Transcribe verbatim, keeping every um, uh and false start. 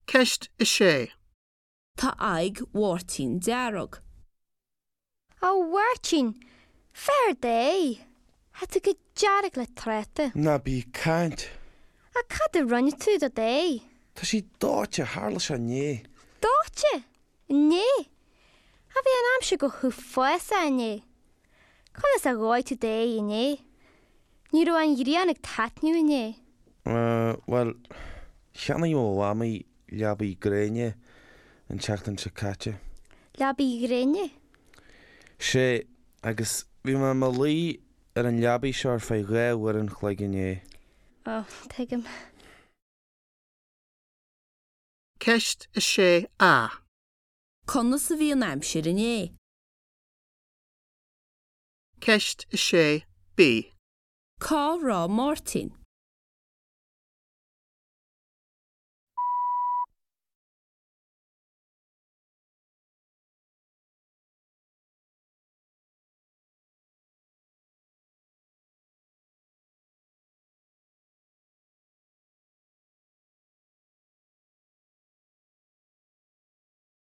Ceist is sé. Tá aig Mhártín dearg. Ó, Mhártín, fair day. Had go dearg le trete. Na bí caint. A cad a runne tú da day. Tá sí dáte hála se né. Dáte? Né. A bhí an amse go chu foiasa a né. Conas a gáid tú day i né. Ní ro an ghriannig tatniu i né. Uh, well, cheanna jo wami leabaí gréine an teachtan se caite. Leabaí gréine? Sé, agus bhí me má lí ar an leabaí seoir fé réhhar an chléige né. Ó, teigem. Ceist is sé A. Conas a bhí an aimsir in é. Ceist is sé B. Cá rá Mhártín.